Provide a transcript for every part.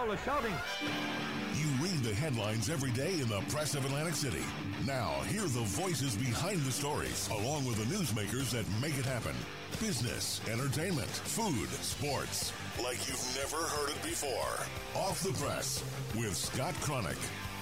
all the shouting. You read the headlines every day in the Press of Atlantic City. Now, hear the voices behind the stories, along with the newsmakers that make it happen. Business, entertainment, food, sports, like you've never heard it before. Off the Press with Scott Cronick.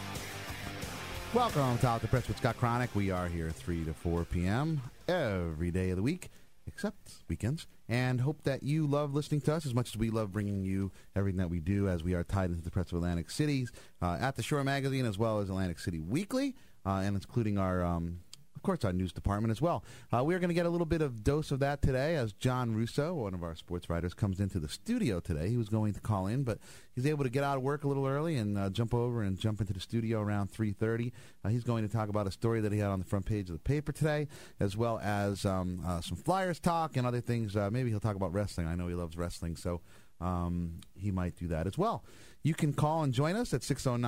Welcome to Off the Press with Scott Cronick. We are here 3 to 4 p.m. every day of the week, except weekends, and hope that you love listening to us as much as we love bringing you everything that we do, as we are tied into the Press of Atlantic City, At the Shore magazine, as well as Atlantic City Weekly, and including our, of course, our news department as well. We are going to get a little bit of dose of that today as John Russo, one of our sports writers, comes into the studio today. He was going to call in, but he's able to get out of work a little early and jump into the studio around 3:30. He's going to talk about a story that he had on the front page of the paper today, as well as some Flyers talk and other things. Maybe he'll talk about wrestling. I know he loves wrestling, so he might do that as well. You can call and join us at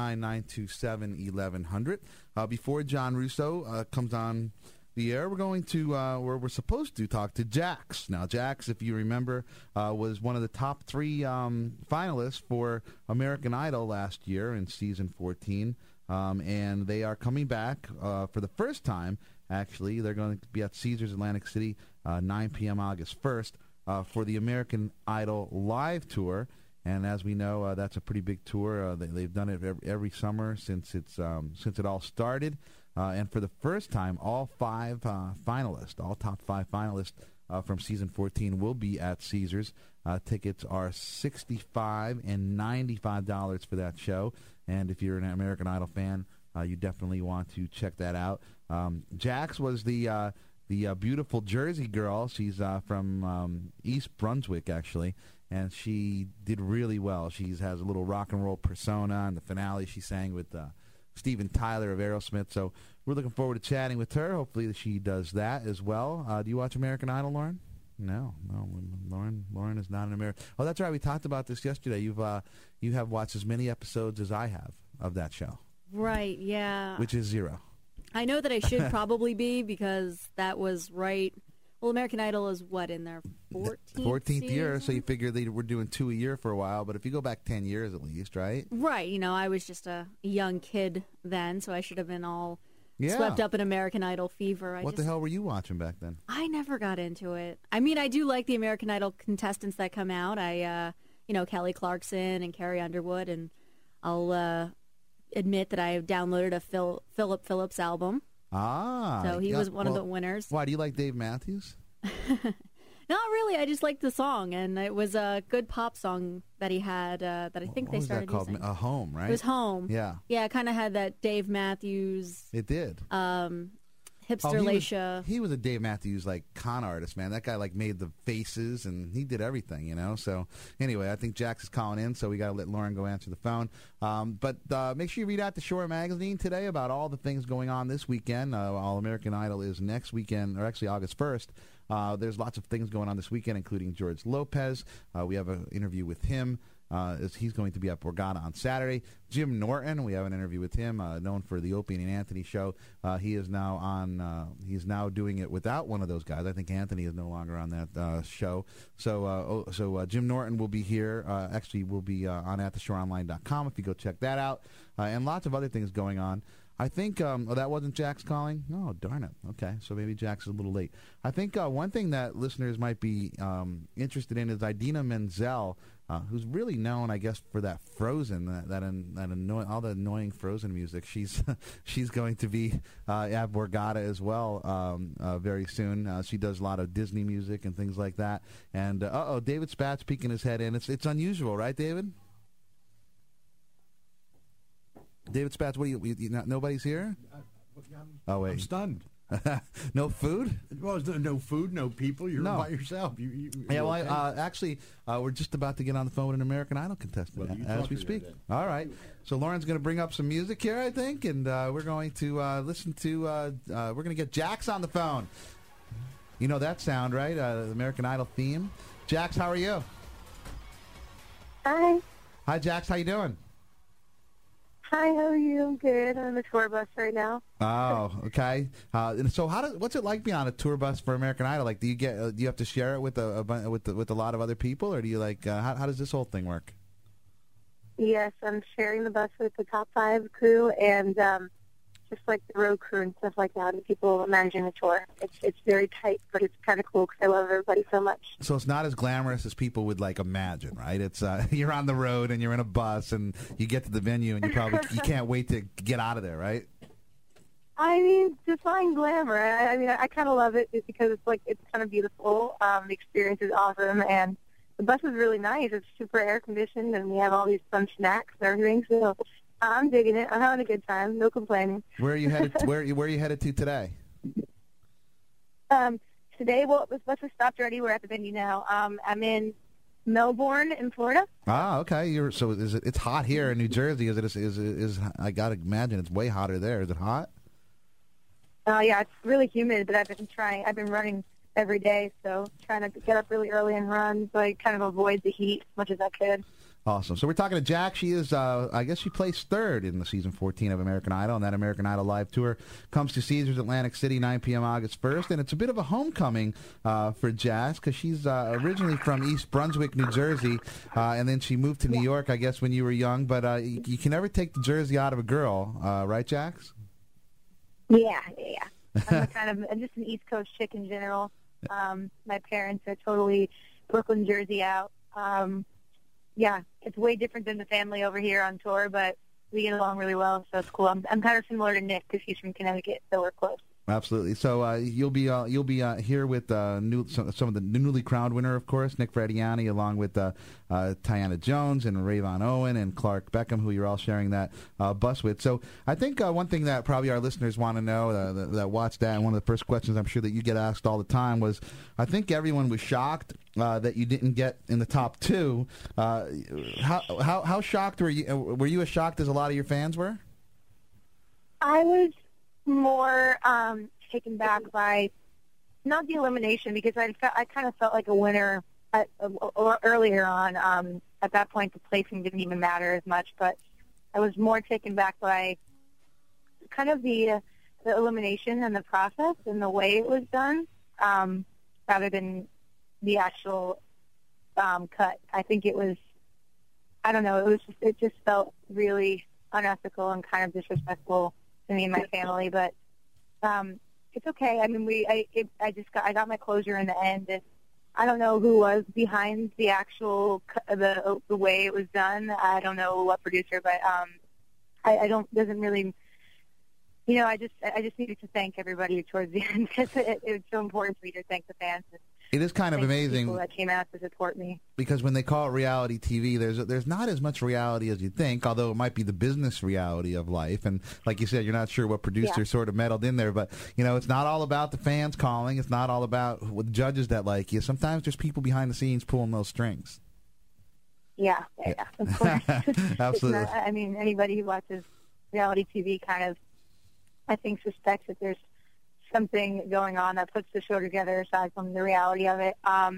609-927-1100. Before John Russo comes on the air, we're going to, where we're supposed to talk to Jax. Now, Jax, if you remember, was one of the top 3 finalists for American Idol last year in season 14. And they are coming back for the first time, actually. They're going to be at Caesars Atlantic City 9 p.m. August 1st for the American Idol Live Tour. And as we know, that's a pretty big tour. They've done it every summer since it all started. And for the first time, all top 5 finalists from season 14 will be at Caesars. Tickets are $65 and $95 for that show. And if you're an American Idol fan, you definitely want to check that out. Jax was the beautiful Jersey girl. She's from East Brunswick, actually. And she did really well. She has a little rock and roll persona. In the finale, she sang with Steven Tyler of Aerosmith. So we're looking forward to chatting with her. Hopefully she does that as well. Do you watch American Idol, Lauren? No, Lauren is not an American. Oh, that's right. We talked about this yesterday. You have watched as many episodes as I have of that show. Right, yeah. Which is 0. I know that I should probably be, because that was right. Well, American Idol is what, in their 14th year, so you figure they were doing 2 a year for a while, but if you go back 10 years at least, right? Right. I was just a young kid then, so I should have been all swept up in American Idol fever. What the hell were you watching back then? I never got into it. I mean, I do like the American Idol contestants that come out. Kelly Clarkson and Carrie Underwood, and I'll admit that I downloaded a Philip Phillips album. So he was one of the winners. Why, do you like Dave Matthews? Not really. I just liked the song, and it was a good pop song that he had that I think they started using. What was that called? Home, right? It was Home. Yeah. Yeah, it kind of had that Dave Matthews. It did. Hipster Lacia. He was a Dave Matthews con artist, man. That guy made the faces, and he did everything, So anyway, I think Jax is calling in, so we got to let Lauren go answer the phone. But make sure you read At the Shore magazine today about all the things going on this weekend. All American Idol is next weekend, or actually August 1st. There's lots of things going on this weekend, including George Lopez. We have an interview with him. He's going to be at Borgata on Saturday. Jim Norton, we have an interview with him, known for the Opie and Anthony show. He is now on. He's now doing it without one of those guys. I think Anthony is no longer on that show. So Jim Norton will be here. Actually, will be on attheshoreonline.com if you go check that out, and lots of other things going on. I think that wasn't Jax calling. Oh, darn it. Okay, so maybe Jax is a little late. I think one thing that listeners might be interested in is Idina Menzel, who's really known, I guess, for that Frozen, that annoying, all the annoying Frozen music. She's going to be at Borgata as well very soon. She does a lot of Disney music and things like that. And David Spatz peeking his head in. It's unusual, right, David? David Spatz, what do you nobody's here? Oh wait, I'm stunned. No food? Well, no food, no people. You're by yourself. Actually, we're just about to get on the phone with an American Idol contestant as we speak. All right. So Lauren's going to bring up some music here, I think, and we're going to listen to. We're going to get Jax on the phone. You know that sound, right? The American Idol theme. Jax, how are you? Hi. Hi, Jax. How you doing? Hi, how are you? I'm good. I'm on a tour bus right now. Oh, okay. And so, what's it like being on a tour bus for American Idol? Like, do you have to share it with a lot of other people, or do you how does this whole thing work? Yes, I'm sharing the bus with the top 5 crew and just like the road crew and stuff like that, and people managing the tour. It's very tight, but it's kind of cool because I love everybody so much. So it's not as glamorous as people would like imagine, right? It's you're on the road and you're in a bus and you get to the venue and you can't wait to get out of there, right? I mean, define glamour. I mean, I kind of love it just because it's kind of beautiful. The experience is awesome, and the bus is really nice. It's super air conditioned, and we have all these fun snacks and everything. So I'm digging it. I'm having a good time. No complaining. Where are you headed? Where are you headed to today? Today, well, the bus has stopped already. We're at the venue now. I'm in Melbourne, in Florida. Ah, okay. It's hot here in New Jersey. Is I gotta imagine it's way hotter there. Is it hot? Yeah, it's really humid, but I've been running every day, so trying to get up really early and run, so I kind of avoid the heat as much as I could. Awesome. So we're talking to Jack. She is, I guess she placed 3rd in the season 14 of American Idol, and that American Idol live tour comes to Caesars Atlantic City 9 p.m. August 1st, and it's a bit of a homecoming for Jazz because she's originally from East Brunswick, New Jersey, and then she moved to New York, I guess, when you were young, but you can never take the Jersey out of a girl, right, Jax? Yeah. I'm just an East Coast chick in general. My parents are totally Brooklyn, Jersey out. Yeah, it's way different than the family over here on tour, but we get along really well, so it's cool. I'm kind of similar to Nick because he's from Connecticut, so we're close. Absolutely. So you'll be here with some of the newly crowned winner, of course, Nick Frediani, along with Tiana Jones and Rayvon Owen and Clark Beckham, who you're all sharing that bus with. So I think one thing that probably our listeners want to know that watch that, and one of the first questions I'm sure that you get asked all the time was, I think everyone was shocked that you didn't get in the top 2. How shocked were you? Were you as shocked as a lot of your fans were? I was more taken back by not the elimination because I kind of felt like a winner earlier on. At that point, the placing didn't even matter as much, but I was more taken back by kind of the elimination and the process and the way it was done, rather than the actual cut. I think it was, I don't know, it just felt really unethical and kind of disrespectful to me and my family, but it's okay. I mean, I got my closure in the end, and I don't know who was behind the actual the way it was done. I don't know what producer, but doesn't really. I just needed to thank everybody towards the end because it was so important for me to thank the fans. It is kind of amazing people that came out to support me. Because when they call it reality TV, there's not as much reality as you think, although it might be the business reality of life. And like you said, you're not sure what producer sort of meddled in there. But, it's not all about the fans calling. It's not all about the judges that like you. Sometimes there's people behind the scenes pulling those strings. Yeah, of course. Absolutely. I mean, anybody who watches reality TV kind of, I think, suspects that there's something going on that puts the show together aside from the reality of it.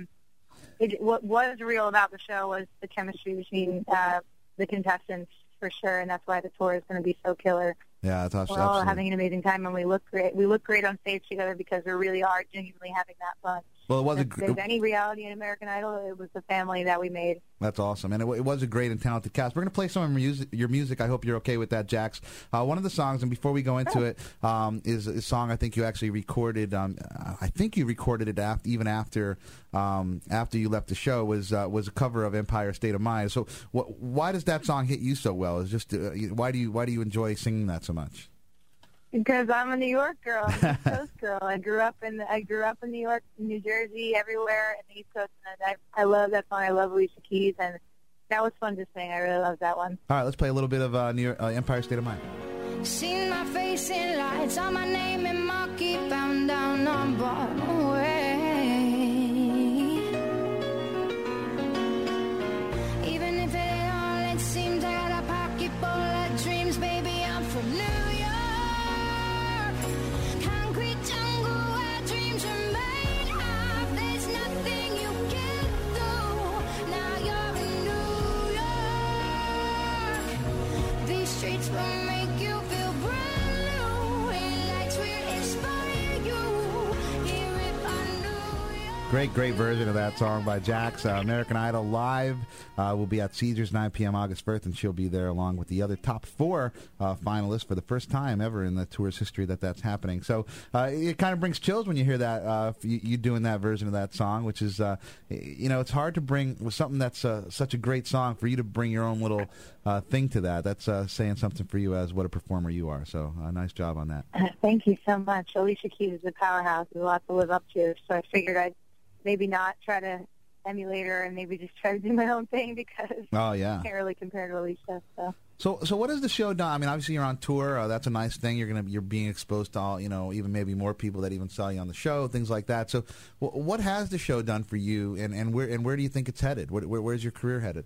What was real about the show was the chemistry between the contestants, for sure, and that's why the tour is going to be so killer. Yeah, it's awesome. We're all having an amazing time, and we look great. We look great on stage together because we really are genuinely having that fun. Well, it was if there's any reality in American Idol, it was the family that we made. That's awesome, and it was a great and talented cast. We're going to play some of your music. I hope you're okay with that, Jax. One of the songs, and before we go into it, is a song I think you actually recorded. I think you recorded it even after you left the show. Was a cover of Empire State of Mind. So, why does that song hit you so well? Is just why do you enjoy singing that so much? Because I'm a New York girl, I'm an East Coast girl. I grew up in New York, New Jersey, everywhere in the East Coast, and I love that song. I love Alicia Keys, and that was fun to sing. I really love that one. All right, let's play a little bit of Empire State of Mind. Seen my face in lights, on my name in marquee, bound down on Broadway. Even if it seems I got a pocket full of dreams, baby, I'm from New York. Streets will make you feel brand new. Lights will inspire you. Here Great version of that song by Jax. American Idol Live will be at Caesars 9 p.m. August 1st, and she'll be there along with the other top 4 finalists for the first time ever in the tour's history that's happening. So it kind of brings chills when you hear that, you doing that version of that song, which is, it's hard to bring with something that's such a great song for you to bring your own little thing to that. That's saying something for you as what a performer you are. So nice job on that. Thank you so much. Alicia Keys is a powerhouse. There's a lot to live up to, so I figured I'd maybe not try to emulate her and maybe just try to do my own thing because I can't really compare to Alicia. So what has the show done? I mean, obviously you're on tour. That's a nice thing. You're being exposed to all, even maybe more people that even saw you on the show, things like that. So what has the show done for you, and where do you think it's headed? Where's your career headed?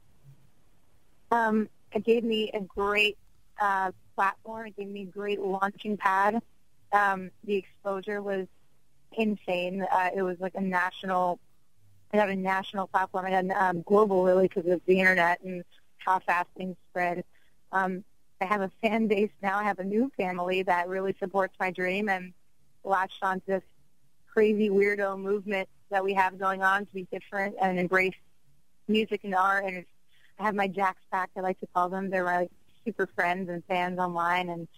It gave me a great platform. It gave me a great launching pad. The exposure was insane. It was like a national platform. I had global, really, because of the internet and how fast things spread. I have a fan base now. I have a new family that really supports my dream and latched onto this crazy weirdo movement that we have going on to be different and embrace music and art. And I have my Jax Pack, I like to call them. They're my super friends and fans online. And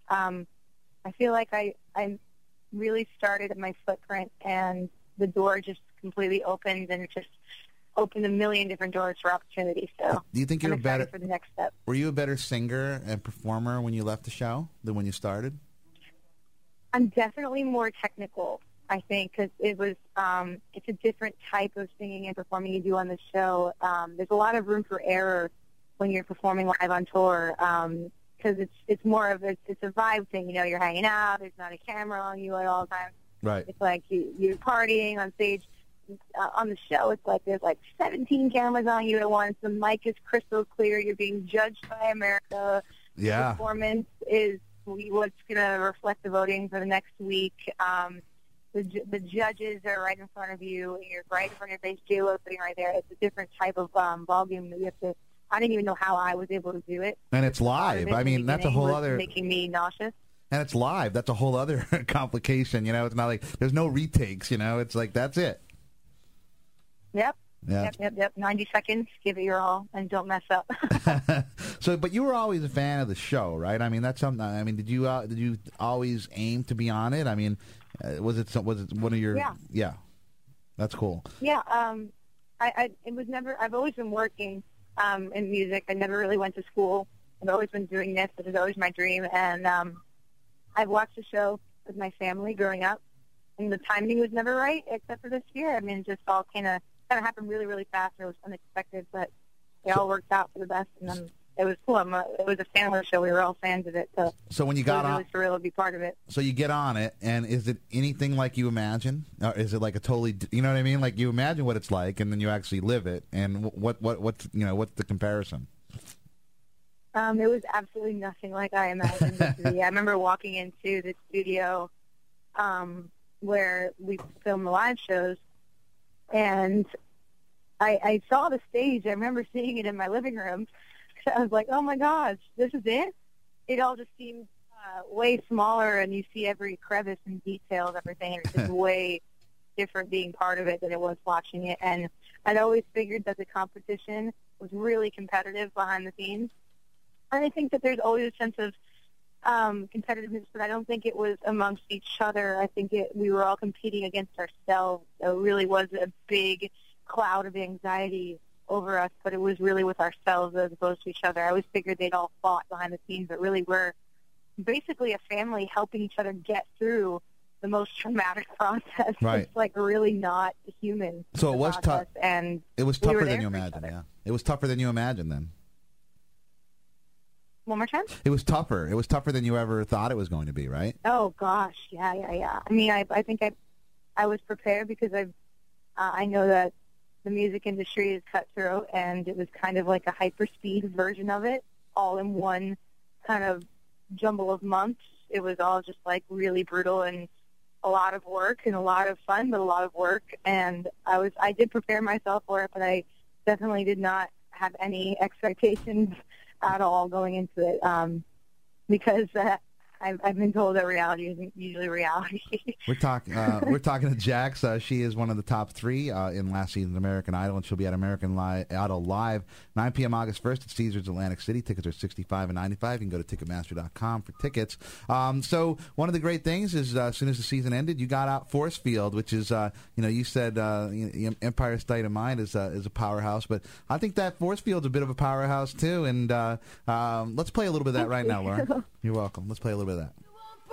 I feel like I really started at my footprint, and the door just completely opened, and it just opened a million different doors for opportunity. So do you think I'm excited for the next step. Were you a better singer and performer when you left the show than when you started? I'm definitely more technical, I think, because it was it's a different type of singing and performing you do on the show. There's a lot of room for error when you're performing live on tour. Because it's more of it's a vibe thing, you're hanging out. There's not a camera on you at all times. Right. It's like you're partying on stage. On the show, it's like there's like 17 cameras on you at once. The mic is crystal clear. You're being judged by America. Yeah. The performance is what's going to reflect the voting for the next week. The judges are right in front of you. You're right in front of your face. J-Lo sitting right there. It's a different type of ballgame that you have to. I didn't even know how I was able to do it. And it's live. I mean, that's a whole other... making me nauseous. And it's live. That's a whole other complication, It's not like there's no retakes, It's like, that's it. Yep. Yeah. Yep. 90 seconds, give it your all, and don't mess up. But you were always a fan of the show, right? I mean, that's something... I mean, did you always aim to be on it? I mean, was it one of your... Yeah. That's cool. Yeah. It was never... I've always been working... in music. I never really went to school. I've always been doing this. It was always my dream. And I've watched the show with my family growing up, and the timing was never right, except for this year. I mean, it just all kind of happened really, really fast. It was unexpected, but it all worked out for the best. And then it was cool. It was a family show. We were all fans of it. So when you got on, it was really surreal to be part of it. So you get on it, and is it anything like you imagine? Or is it like a totally, you know what I mean? Like you imagine what it's like, and then you actually live it. And what's the comparison? It was absolutely nothing like I imagined it to be. I remember walking into the studio where we film the live shows, and I saw the stage. I remember seeing it in my living room. I was like, oh, my gosh, this is it? It all just seemed way smaller, and you see every crevice and detail of everything. It's just way different being part of it than it was watching it. And I'd always figured that the competition was really competitive behind the scenes. And I think that there's always a sense of competitiveness, but I don't think it was amongst each other. I think we were all competing against ourselves. So it really was a big cloud of anxiety over us, but it was really with ourselves as opposed to each other. I always figured they'd all fought behind the scenes, but really we're basically a family helping each other get through the most traumatic process. Right. It's like really not human. So it was tough. And it was tougher than you imagined, yeah. It was tougher than you imagined then. One more time? It was tougher. It was tougher than you ever thought it was going to be, right? Oh, gosh. Yeah. I mean, I think I was prepared because I know that the music industry is cutthroat, and it was kind of like a hyper-speed version of it, all in one kind of jumble of months. It was all just like really brutal and a lot of work and a lot of fun, but a lot of work. And I did prepare myself for it, but I definitely did not have any expectations at all going into it, because I've been told that reality isn't usually reality. We're talking to Jax. She is one of the top 3 in last season's American Idol, and she'll be at American Idol Live 9 p.m. August 1st at Caesars Atlantic City. Tickets are $65 and $95. You can go to Ticketmaster.com for tickets. So one of the great things is as soon as the season ended, you got out Force Field, which is you said Empire State of Mind is a powerhouse, but I think that Force Field's a bit of a powerhouse too. And let's play a little bit of that right now, Lauren. You're welcome. Let's play a little bit of that.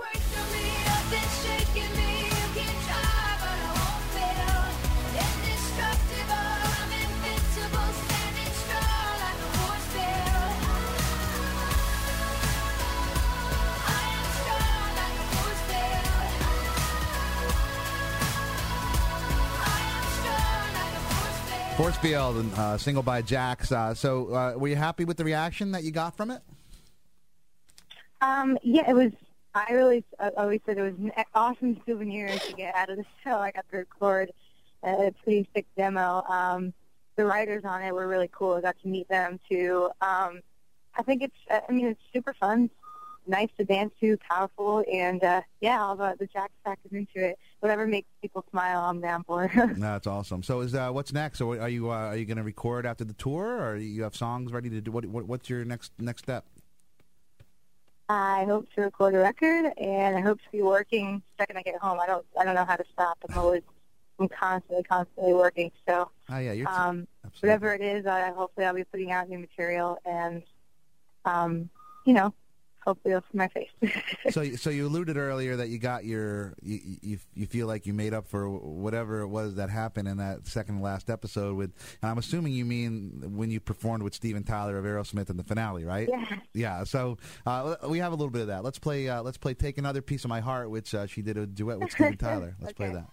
Force Field, and single by Jax. So were you happy with the reaction that you got from it? Yeah, it was. I always said it was an awesome souvenir to get out of the show. I got to record a pretty sick demo. The writers on it were really cool. I got to meet them too. I think it's super fun, nice to dance to, powerful, and all the Jax factors into it. Whatever makes people smile, I'm down for. That's awesome. So what's next? So are you going to record after the tour, or you have songs ready to do? What's your next step? I hope to record a record, and I hope to be working the second I get home. I don't know how to stop. I'm constantly working. So you're whatever it is, hopefully I'll be putting out new material, and hopefully it'll see my face. So you alluded earlier that you got you feel like you made up for whatever it was that happened in that second to last episode with, and I'm assuming you mean when you performed with Steven Tyler of Aerosmith in the finale, right? Yeah. Yeah. So we have a little bit of that. Let's play Take Another Piece of My Heart, which she did a duet with Steven Tyler. Let's play that.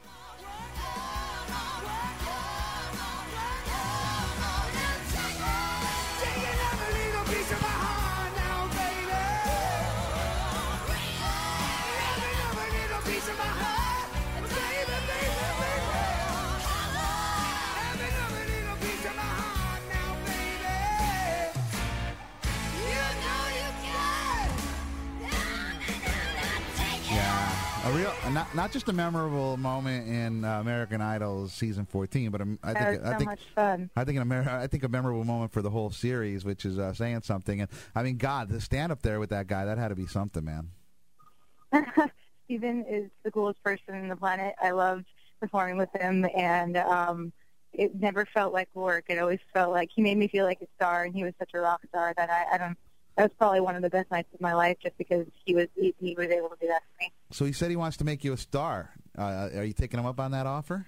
Not just a memorable moment in American Idol season 14, but I think much fun. I think a memorable moment for the whole series, which is saying something. And I mean, God, to stand up there with that guy, that had to be something, man. Steven is the coolest person on the planet. I loved performing with him, and it never felt like work. It always felt like he made me feel like a star, and he was such a rock star that that was probably one of the best nights of my life, just because he was able to do that for me. So he said he wants to make you a star. Are you taking him up on that offer?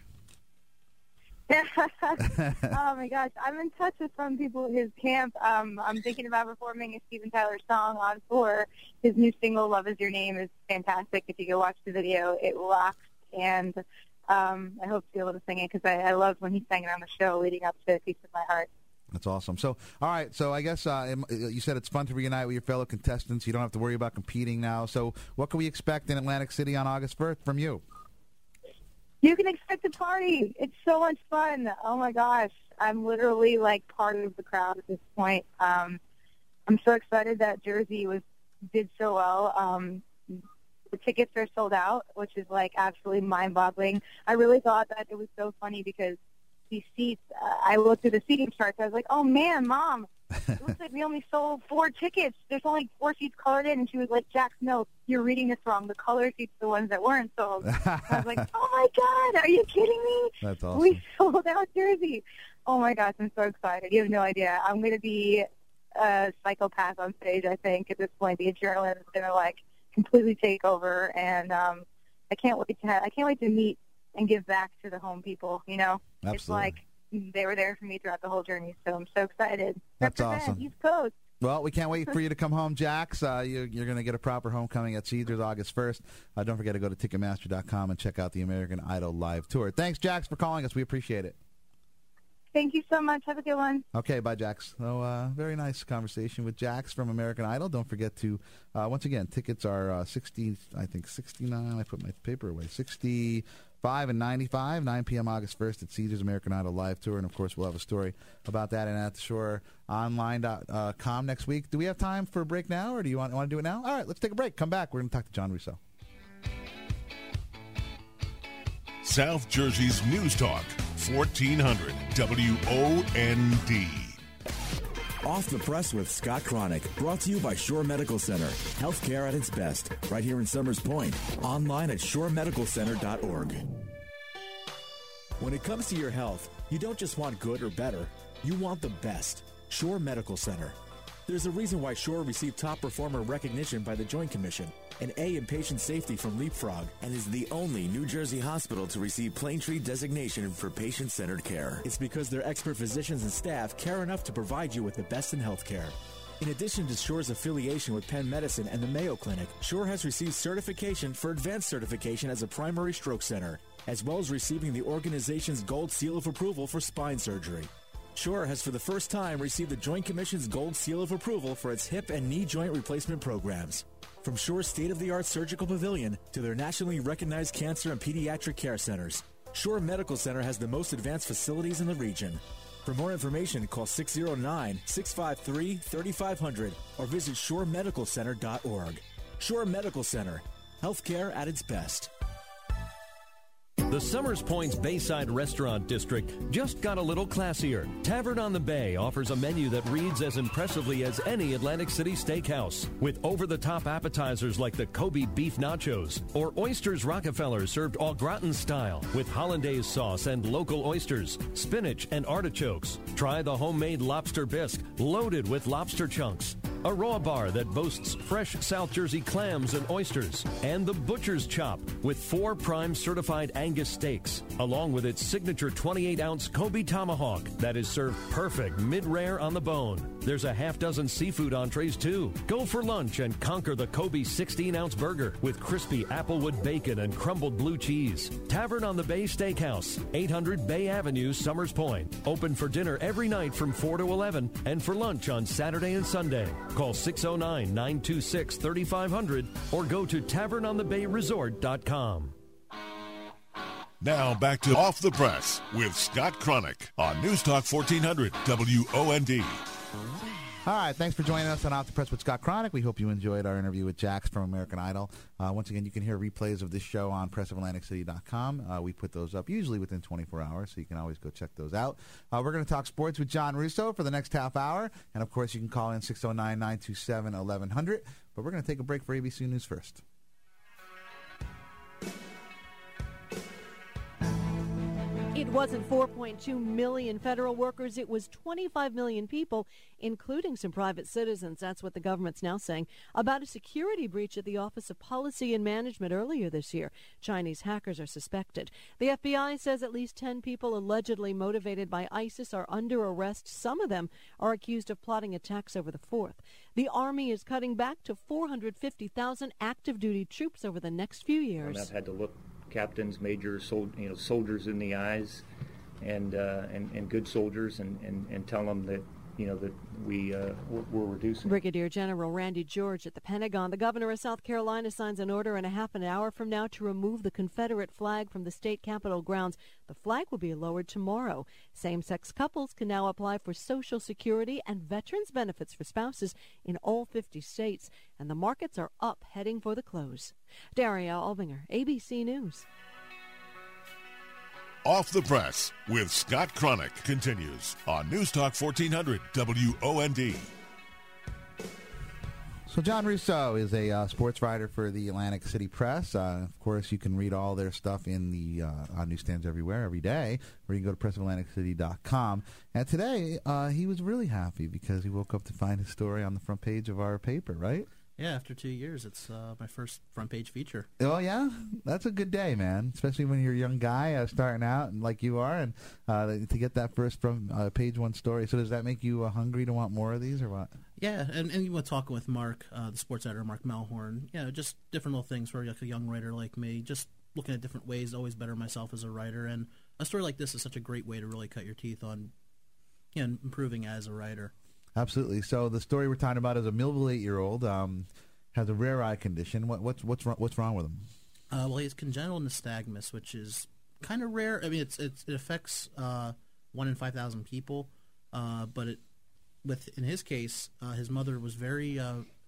Oh my gosh, I'm in touch with some people at his camp. I'm thinking about performing a Steven Tyler song on tour. His new single, "Love Is Your Name," is fantastic. If you go watch the video, it rocks, and I hope to be able to sing it, because I loved when he sang it on the show leading up to "A Piece of My Heart." That's awesome. So, all right. So, I guess you said it's fun to reunite with your fellow contestants. You don't have to worry about competing now. So, what can we expect in Atlantic City on August 1st from you? You can expect a party. It's so much fun. Oh my gosh, I'm literally like part of the crowd at this point. I'm so excited that Jersey did so well. The tickets are sold out, which is like absolutely mind-boggling. I really thought that it was so funny because these seats, I looked at the seating charts. I was like, oh, man, Mom, it looks like we only sold 4 tickets. There's only 4 seats colored in. And she was like, Jax, no, you're reading this wrong. The color seats are the ones that weren't sold. I was like, oh, my God, are you kidding me? That's awesome. We sold out Jersey. Oh, my gosh, I'm so excited. You have no idea. I'm going to be a psychopath on stage, I think, at this point. The adrenaline is going to, like, completely take over. And I can't wait to meet and give back to the home people, you know? Absolutely. It's like they were there for me throughout the whole journey, so I'm so excited. That's Represent awesome. East Coast. Well, we can't wait for you to come home, Jax. You're going to get a proper homecoming at Caesars August 1st. Don't forget to go to Ticketmaster.com and check out the American Idol live tour. Thanks, Jax, for calling us. We appreciate it. Thank you so much. Have a good one. Okay, bye, Jax. So, very nice conversation with Jax from American Idol. Don't forget to, once again, tickets are 69. I put my paper away. 65 and 95, 9 p.m. August 1st at Caesars American Idol Live Tour. And, of course, we'll have a story about that and at theshoreonline.com next week. Do we have time for a break now, or do you want to do it now? All right, let's take a break. Come back. We're going to talk to John Russo. South Jersey's News Talk, 1400 WOND. Off the Press with Scott Cronick, brought to you by Shore Medical Center. Healthcare at its best, right here in Summers Point. Online at shoremedicalcenter.org. When it comes to your health, you don't just want good or better, you want the best. Shore Medical Center. There's a reason why Shore received top performer recognition by the Joint Commission, an A in patient safety from Leapfrog, and is the only New Jersey hospital to receive Plaintree designation for patient-centered care. It's because their expert physicians and staff care enough to provide you with the best in healthcare. In addition to Shore's affiliation with Penn Medicine and the Mayo Clinic, Shore has received certification for advanced certification as a primary stroke center, as well as receiving the organization's Gold Seal of Approval for spine surgery. Shore has for the first time received the Joint Commission's Gold Seal of Approval for its hip and knee joint replacement programs. From Shore's state-of-the-art surgical pavilion to their nationally recognized cancer and pediatric care centers, Shore Medical Center has the most advanced facilities in the region. For more information, call 609-653-3500 or visit shoremedicalcenter.org. Shore Medical Center, healthcare at its best. The Summers Point's Bayside Restaurant District just got a little classier. Tavern on the Bay offers a menu that reads as impressively as any Atlantic City steakhouse, with over-the-top appetizers like the Kobe beef nachos, or Oysters Rockefeller served au gratin style with hollandaise sauce and local oysters, spinach, and artichokes. Try the homemade lobster bisque loaded with lobster chunks, a raw bar that boasts fresh South Jersey clams and oysters, and the Butcher's Chop with 4 prime certified Angus steaks, along with its signature 28-ounce Kobe tomahawk that is served perfect mid-rare on the bone. There's a half dozen seafood entrees, too. Go for lunch and conquer the Kobe 16-ounce burger with crispy applewood bacon and crumbled blue cheese. Tavern on the Bay Steakhouse, 800 Bay Avenue, Summers Point. Open for dinner every night from 4 to 11 and for lunch on Saturday and Sunday. Call 609-926-3500 or go to tavernonthebayresort.com. Now back to Off the Press with Scott Cronick on News Talk 1400 WOND. All right, thanks for joining us on Off the Press with Scott Cronick. We hope you enjoyed our interview with Jax from American Idol. Once again, you can hear replays of this show on PressOfAtlanticCity.com. We put those up usually within 24 hours, so you can always go check those out. We're going to talk sports with John Russo for the next half hour, and of course, you can call in 609-927-1100. But we're going to take a break for ABC News first. It wasn't 4.2 million federal workers. It was 25 million people, including some private citizens. That's what the government's now saying about a security breach at the Office of Policy and Management earlier this year. Chinese hackers are suspected. The FBI says at least 10 people allegedly motivated by ISIS are under arrest. Some of them are accused of plotting attacks over the 4th. The Army is cutting back to 450,000 active duty troops over the next few years. I've had to look captains, majors, soldiers in the eyes, and good soldiers, and tell them that that we're reducing. Brigadier General Randy George at the Pentagon. The governor of South Carolina signs an order in a half an hour from now to remove the Confederate flag from the state capitol grounds. The flag will be lowered tomorrow. Same-sex couples can now apply for Social Security and veterans benefits for spouses in all 50 states, and the markets are up, heading for the close. Daria Albinger, ABC News. Off the Press with Scott Cronick continues on News Talk 1400 WOND. So John Russo is a sports writer for the Atlantic City Press. Of course, you can read all their stuff in the on newsstands everywhere, every day, or you can go to PressOfAtlanticCity.com. And today, he was really happy because he woke up to find his story on the front page of our paper, right? Yeah, after 2 years, it's my first front page feature. Oh, yeah? That's a good day, man, especially when you're a young guy starting out and like you are, and to get that first page one story. So does that make you hungry to want more of these or what? Yeah, and you were talking with Mark, the sports editor, Mark Melhorn, just different little things for like a young writer like me, just looking at different ways to always better myself as a writer. And a story like this is such a great way to really cut your teeth on improving as a writer. Absolutely. So the story we're talking about is a Millville 8-year-old has a rare eye condition. What's wrong with him? Well, he has congenital nystagmus, which is kind of rare. I mean, it affects 1 in 5,000 people, but in his case, his mother was very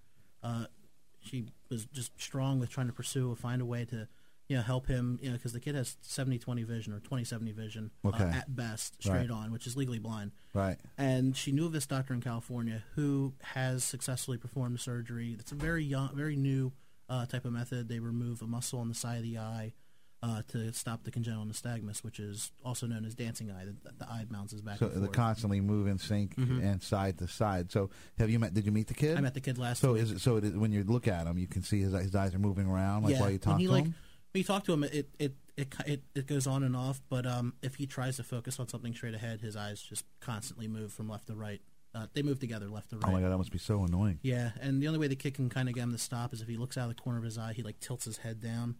she was just strong with trying to find a way to help him, because the kid has 70/20 vision or 20/70 vision at best, straight on, which is legally blind. Right. And she knew of this doctor in California who has successfully performed the surgery. It's a very new type of method. They remove a muscle on the side of the eye to stop the congenital nystagmus, which is also known as dancing eye. The eye bounces back and forth. So they constantly move in sync and side to side. So did you meet the kid? I met the kid last week. When you look at him, you can see his eyes are moving around while you talk to him? When you talk to him, it goes on and off, but if he tries to focus on something straight ahead, his eyes just constantly move from left to right. They move together left to right. Oh my God, that must be so annoying. Yeah, and the only way the kid can kind of get him to stop is if he looks out of the corner of his eye, he tilts his head down,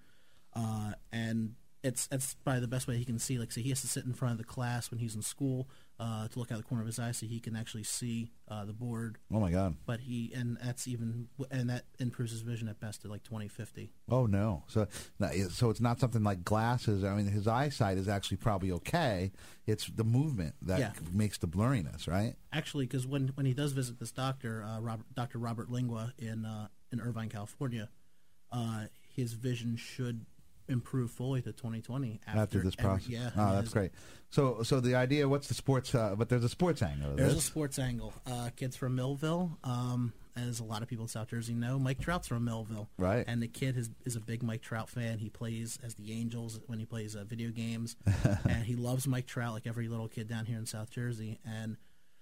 and it's probably the best way he can see. So he has to sit in front of the class when he's in school to look out the corner of his eye so he can actually see the board. Oh my God! But that improves his vision at best to 20/50. Oh no! So it's not something like glasses. I mean, his eyesight is actually probably okay. It's the movement that makes the blurriness, right? Actually, because when he does visit this doctor, Dr. Robert Lingua in Irvine, California, his vision should improve fully to 20/20 after this process. That's great. So the idea, what's the sports? But there's a sports angle. There's a sports angle. Kids from Millville, as a lot of people in South Jersey know, Mike Trout's from Millville, right? And the kid is a big Mike Trout fan. He plays as the Angels when he plays video games, and he loves Mike Trout like every little kid down here in South Jersey. And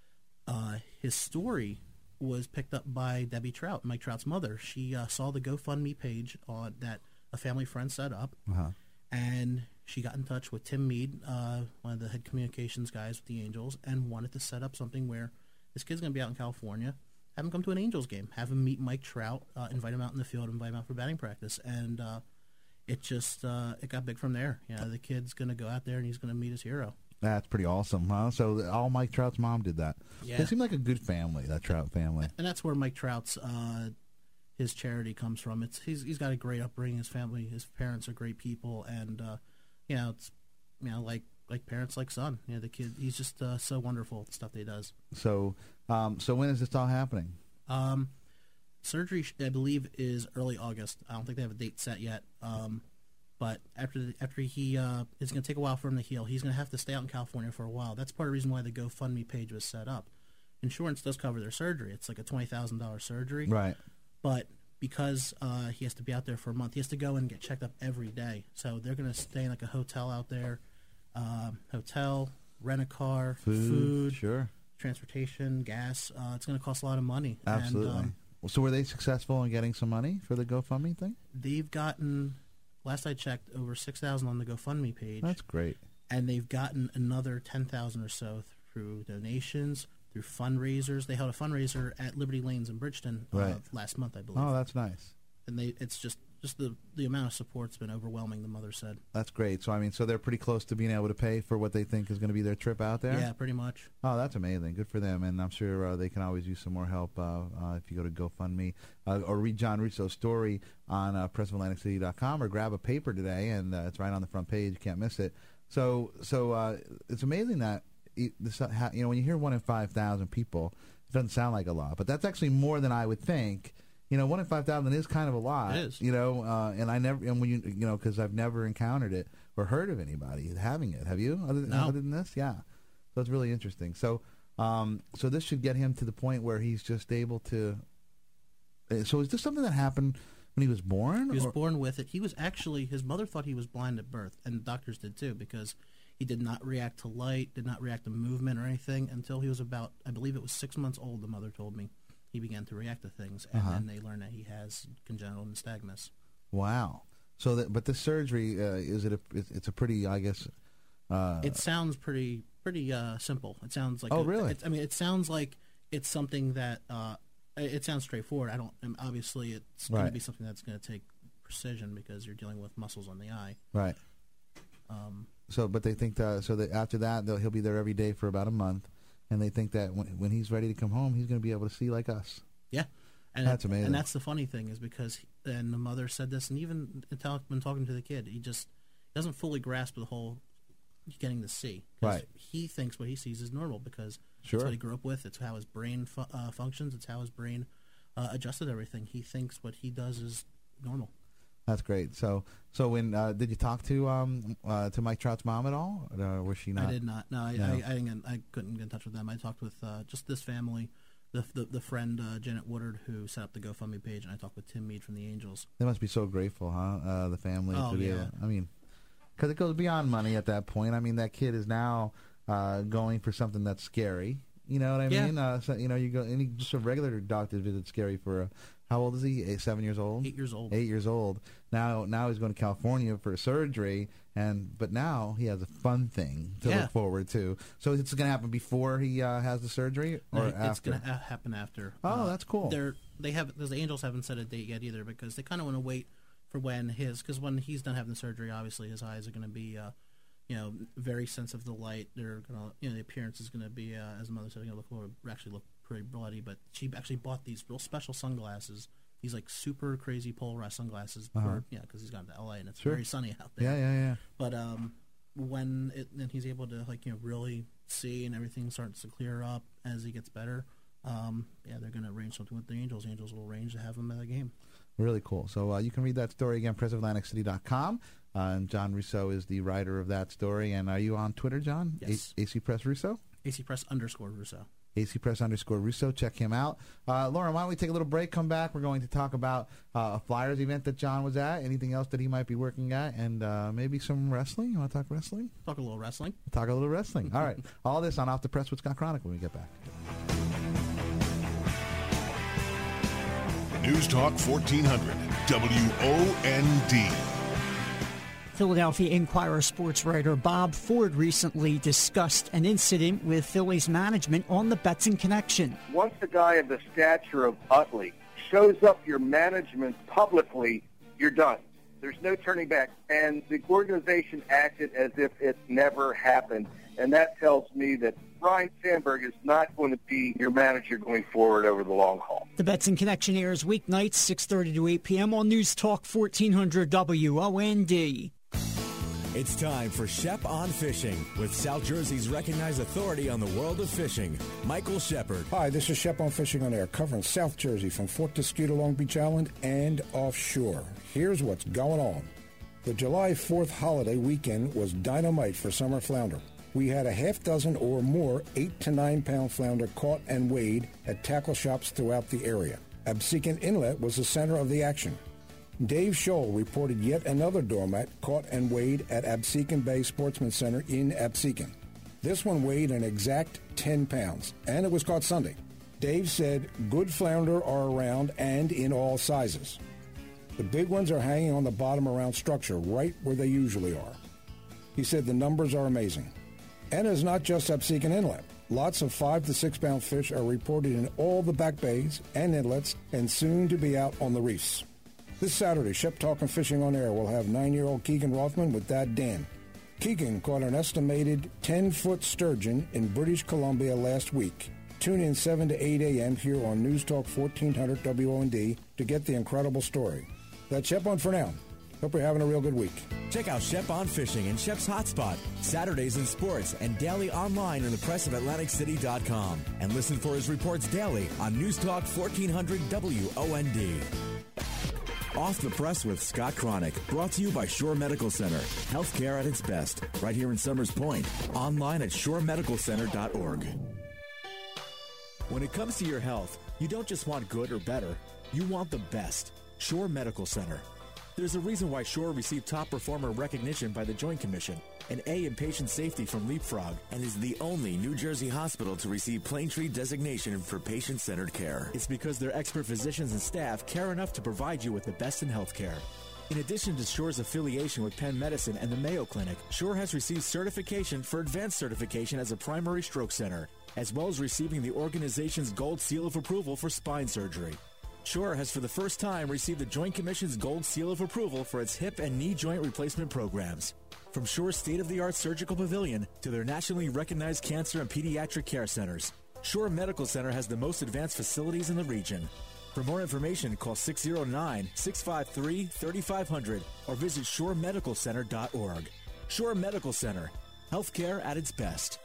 his story was picked up by Debbie Trout, Mike Trout's mother. She saw the GoFundMe page that a family friend set up, and she got in touch with Tim Mead, one of the head communications guys with the Angels, and wanted to set up something where this kid's going to be out in California, have him come to an Angels game, have him meet Mike Trout, invite him out in the field, invite him out for batting practice, and it got big from there. The kid's going to go out there and he's going to meet his hero. That's pretty awesome, huh? So all Mike Trout's mom did that. Yeah. They seem like a good family, that Trout family. And that's where Mike Trout's his charity comes from. He's got a great upbringing. His family, his parents are great people, and it's like parents like son. The kid, he's just so wonderful at the stuff that he does. So when is this all happening? Surgery, I believe, is early August. I don't think they have a date set yet. But after he it's going to take a while for him to heal. He's going to have to stay out in California for a while. That's part of the reason why the GoFundMe page was set up. Insurance does cover their surgery. It's like a $20,000 surgery. Right. But because he has to be out there for a month, he has to go and get checked up every day. So they're going to stay in a hotel out there, rent a car, food, sure, transportation, gas. It's going to cost a lot of money. Absolutely. And, so were they successful in getting some money for the GoFundMe thing? They've gotten, last I checked, over $6,000 on the GoFundMe page. That's great. And they've gotten another $10,000 or so through donations, through fundraisers. They held a fundraiser at Liberty Lanes in Bridgeton last month, I believe. Oh, that's nice. And it's just the amount of support's been overwhelming, the mother said. That's great. So they're pretty close to being able to pay for what they think is going to be their trip out there? Yeah, pretty much. Oh, that's amazing. Good for them. And I'm sure they can always use some more help if you go to GoFundMe or read John Russo's story on PressOfAtlanticCity.com or grab a paper today, and it's right on the front page. You can't miss it. So it's amazing that when you hear 1 in 5,000 people, it doesn't sound like a lot, but that's actually more than I would think. 1 in 5,000 is kind of a lot. It is. And I never, and when because I've never encountered it or heard of anybody having it. Have you? Other than this, yeah. So it's really interesting. So this should get him to the point where he's just able to. So is this something that happened when he was born? He was born with it. He was actually, his mother thought he was blind at birth, and doctors did too, because he did not react to light, did not react to movement or anything until he was about, I believe it was 6 months old, the mother told me. He began to react to things, and then they learned that he has congenital nystagmus. Wow. So, but this surgery, it's a pretty, I guess... it sounds pretty simple. It sounds like... Oh, really? It sounds like it's something that... it sounds straightforward. Obviously, it's going to be something that's going to take precision because you're dealing with muscles on the eye. Right. But they think that after that he'll be there every day for about a month, and they think that when he's ready to come home, he's going to be able to see like us. Yeah. And that's amazing. And that's the funny thing is because, and the mother said this, and even when talking to the kid, he just doesn't fully grasp the whole getting to see. Right. He thinks what he sees is normal because Sure. it's what he grew up with. It's how his brain functions. It's how his brain adjusted everything. He thinks what he does is normal. That's great. So when did you talk to Mike Trout's mom at all? Or was she not? I did not. No, I couldn't get in touch with them. I talked with just this family, the friend Janet Woodard who set up the GoFundMe page, and I talked with Tim Mead from the Angels. They must be so grateful, huh? The family. Oh, to be yeah. able, I mean, because it goes beyond money at that point. I mean, that kid is now going for something that's scary. You know what I mean? So, you go just a regular doctor's visit scary for how old is he? 7 years old. 8 years old. 8 years old. Now he's going to California for surgery, but now he has a fun thing to look forward to. So it's going to happen before he has the surgery, or after? It's going to happen after. Oh, that's cool. Because the Angels haven't set a date yet either, because they kind of want to wait for when he's done having the surgery. Obviously, his eyes are going to be very sensitive to the light. They're gonna, the appearance is going to be, as the mother said, going to look pretty bloody. But she actually bought these real special sunglasses. These like super crazy polarized sunglasses because he's gone to LA and it's very sunny out there. Yeah. But when he's able to really see and everything starts to clear up as he gets better, they're going to arrange something with the Angels. The Angels will arrange to have him at the game. Really cool. So you can read that story again, PressAtlanticCity.com. And John Russo is the writer of that story. And are you on Twitter, John? Yes. AC Press Russo? AC Press _Russo. AC Press _Russo. Check him out. Lauren, why don't we take a little break, come back. We're going to talk about a Flyers event that John was at, anything else that he might be working at, and maybe some wrestling. You want to talk wrestling? Talk a little wrestling. Talk a little wrestling. All right. All this on Off the Press with Scott Cronick when we get back. News Talk 1400, WOND. Philadelphia Inquirer sports writer Bob Ford recently discussed an incident with Phillies management on the Betson connection. Once a guy of the stature of Utley shows up your management publicly, you're done. There's no turning back. And the organization acted as if it never happened. And that tells me that Ryan Sandberg is not going to be your manager going forward over the long haul. The Betson Connection airs weeknights 6:30 to 8 p.m. on News Talk 1400 WOND. It's time for Shep on Fishing with South Jersey's recognized authority on the world of fishing, Michael Shepard. Hi, this is Shep on Fishing on Air, covering South Jersey from Fort Deschutes to Long Beach Island and offshore. Here's what's going on. The July 4th holiday weekend was dynamite for summer flounder. We had a half dozen or more 8 to 9 pound flounder caught and weighed at tackle shops throughout the area. Absecon Inlet was the center of the action. Dave Scholl reported yet another doormat caught and weighed at Absecon Bay Sportsman Center in Absecon. This one weighed an exact 10 pounds, and it was caught Sunday. Dave said good flounder are around and in all sizes. The big ones are hanging on the bottom around structure, right where they usually are. He said the numbers are amazing. And it's not just Absecon Inlet. Lots of 5 to 6 pound fish are reported in all the back bays and inlets and soon to be out on the reefs. This Saturday, Shep Talkin' Fishing on Air will have 9-year-old Keegan Rothman with Dad Dan. Keegan caught an estimated 10-foot sturgeon in British Columbia last week. Tune in 7 to 8 a.m. here on News Talk 1400 WOND to get the incredible story. That's Shep on for now. Hope you're having a real good week. Check out Shep on Fishing and Shep's Hotspot, Saturdays in sports and daily online in the PressOfAtlanticCity.com. And listen for his reports daily on News Talk 1400 WOND. Off the Press with Scott Cronick, brought to you by Shore Medical Center. Healthcare at its best, right here in Summers Point. Online at shoremedicalcenter.org. When it comes to your health, you don't just want good or better, you want the best. Shore Medical Center. There's a reason why Shore received top performer recognition by the Joint Commission, an A in patient safety from Leapfrog, and is the only New Jersey hospital to receive Plaintree designation for patient-centered care. It's because their expert physicians and staff care enough to provide you with the best in healthcare. In addition to Shore's affiliation with Penn Medicine and the Mayo Clinic, Shore has received certification for advanced certification as a primary stroke center, as well as receiving the organization's Gold Seal of Approval for spine surgery. Shore has for the first time received the Joint Commission's Gold Seal of Approval for its hip and knee joint replacement programs. From Shore's state-of-the-art surgical pavilion to their nationally recognized cancer and pediatric care centers, Shore Medical Center has the most advanced facilities in the region. For more information, call 609-653-3500 or visit shoremedicalcenter.org. Shore Medical Center, healthcare at its best.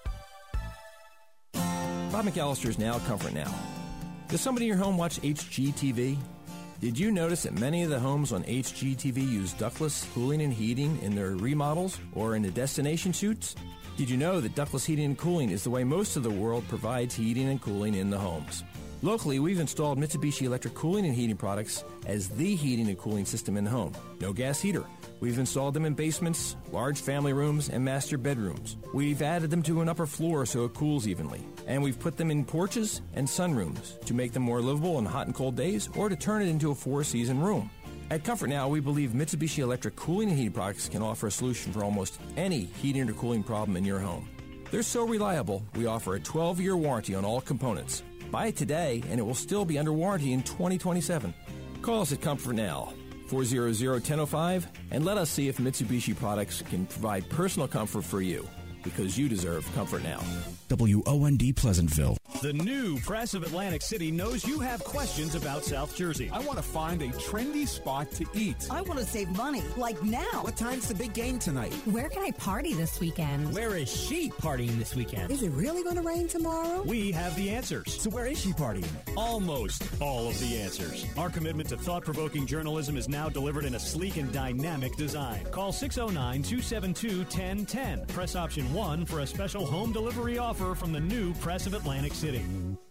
Bob McAllister's Now Comfort Now. Does somebody in your home watch HGTV? Did you notice that many of the homes on HGTV use ductless cooling and heating in their remodels or in the destination shoots? Did you know that ductless heating and cooling is the way most of the world provides heating and cooling in the homes? Locally, we've installed Mitsubishi Electric cooling and heating products as the heating and cooling system in the home. No gas heater. We've installed them in basements, large family rooms, and master bedrooms. We've added them to an upper floor so it cools evenly. And we've put them in porches and sunrooms to make them more livable on hot and cold days or to turn it into a four-season room. At Comfort Now, we believe Mitsubishi Electric cooling and heating products can offer a solution for almost any heating or cooling problem in your home. They're so reliable, we offer a 12-year warranty on all components. Buy it today, and it will still be under warranty in 2027. Call us at Comfort Now, 400-1005, and let us see if Mitsubishi products can provide personal comfort for you, because you deserve comfort now. WOND Pleasantville. The new Press of Atlantic City knows you have questions about South Jersey. I want to find a trendy spot to eat. I want to save money, like now. What time's the big game tonight? Where can I party this weekend? Where is she partying this weekend? Is it really going to rain tomorrow? We have the answers. So where is she partying? Almost all of the answers. Our commitment to thought-provoking journalism is now delivered in a sleek and dynamic design. Call 609-272-1010. Press option 1 for a special home delivery offer from the new Press of Atlantic City.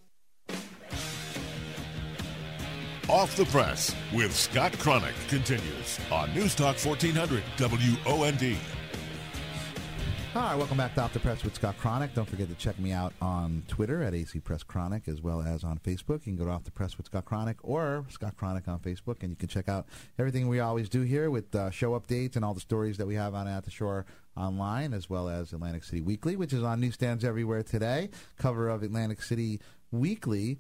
Off the Press with Scott Cronick continues on News Talk 1400 WOND. All right, welcome back to Off the Press with Scott Cronick. Don't forget to check me out on Twitter at AC Press Cronick, as well as on Facebook. You can go to Off the Press with Scott Cronick or Scott Cronick on Facebook, and you can check out everything we always do here with show updates and all the stories that we have on At the Shore online, as well as Atlantic City Weekly, which is on newsstands everywhere today. Cover of Atlantic City Weekly.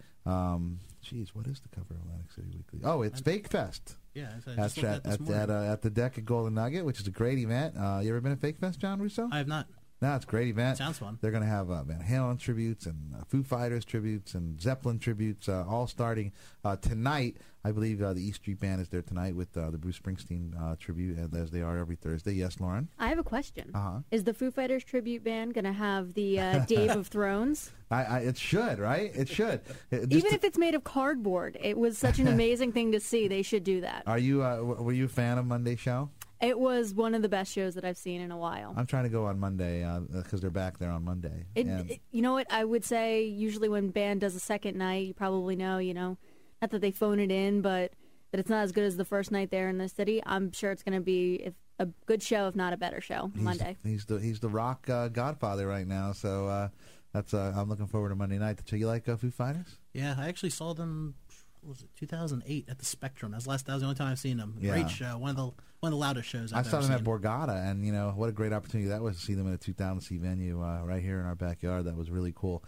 What is the cover of Atlantic City Weekly? Oh, it's Fake Fest. Yeah, at the deck at Golden Nugget, which is a great event. You ever been at Fake Fest, John Russo? I have not. No, it's a great event. Sounds fun. They're going to have Van Halen tributes and Foo Fighters tributes and Zeppelin tributes, all starting tonight. I believe the E Street Band is there tonight with the Bruce Springsteen tribute, as they are every Thursday. Yes, Lauren? I have a question. Uh-huh. Is the Foo Fighters tribute band going to have the Dave of Thrones? It should, right? It should. Even if it's made of cardboard. It was such an amazing thing to see. They should do that. Are you? Were you a fan of Monday show? It was one of the best shows that I've seen in a while. I'm trying to go on Monday because they're back there on Monday. You know what? I would say usually when band does a second night, you probably know, not that they phone it in, but that it's not as good as the first night there in the city. I'm sure it's going to be a good show, if not a better show, Monday. He's the rock godfather right now, so that's I'm looking forward to Monday night. You like Foo Fighters? Yeah, I actually saw them. What was it 2008 at the Spectrum? That was the only time I've seen them. Yeah. Great show. One of the loudest shows I've ever seen. I saw them at Borgata, and what a great opportunity that was to see them in a 2,000-seat venue right here in our backyard. That was really cool.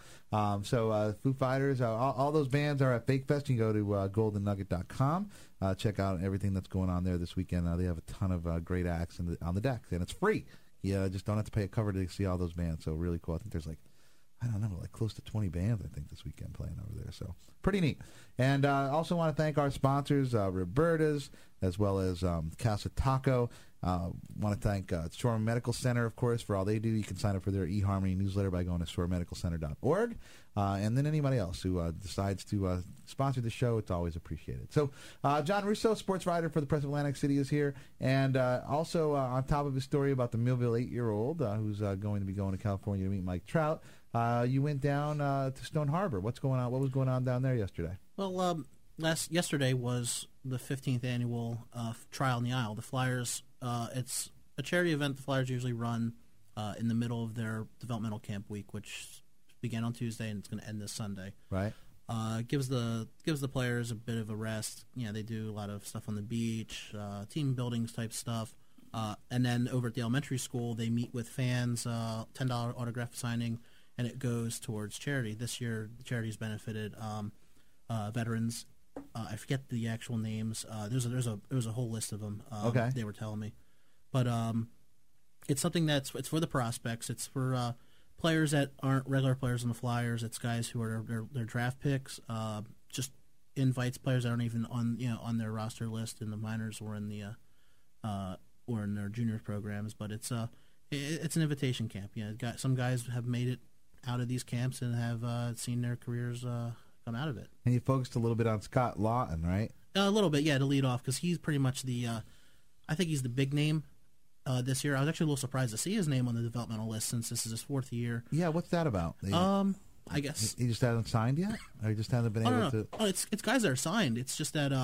So Foo Fighters, all those bands are at Fake Fest. You can go to goldennugget.com. Check out everything that's going on there this weekend. They have a ton of great acts on the deck, and it's free. You just don't have to pay a cover to see all those bands. So really cool. I think there's close to 20 bands, I think, this weekend playing over there. So pretty neat. And I also want to thank our sponsors, Roberta's, as well as Casa Taco. Want to thank Shore Medical Center, of course, for all they do. You can sign up for their eHarmony newsletter by going to shoremedicalcenter.org. And then anybody else who decides to sponsor the show, it's always appreciated. So John Russo, sports writer for the Press of Atlantic City, is here. And also on top of his story about the Millville 8-year-old who's going to be going to California to meet Mike Trout, you went down to Stone Harbor. What's going on? What was going on down there yesterday? Well, yesterday was the 15th annual Trial in the Aisle. The Flyers, it's a charity event the Flyers usually run in the middle of their developmental camp week, which began on Tuesday and it's going to end this Sunday. Right. Gives the players a bit of a rest. They do a lot of stuff on the beach, team buildings type stuff. And then over at the elementary school, they meet with fans, $10 autograph signing, and it goes towards charity. This year, the charity's benefited veterans. I forget the actual names. There was a whole list of them. Okay. They were telling me, but it's something it's for the prospects. It's for players that aren't regular players on the Flyers. It's guys who are their draft picks. Just invites players that aren't even on their roster list in the minors or in the or in their junior programs. But it's an invitation camp. Some guys have made it out of these camps and have seen their careers come out of it. And you focused a little bit on Scott Lawton, right? A little bit, yeah, to lead off, because he's pretty much I think he's the big name this year. I was actually a little surprised to see his name on the developmental list since this is his 4th year. Yeah, what's that about? I guess he just hasn't signed yet, or he just hasn't been able to. Oh, it's guys that are signed. It's just that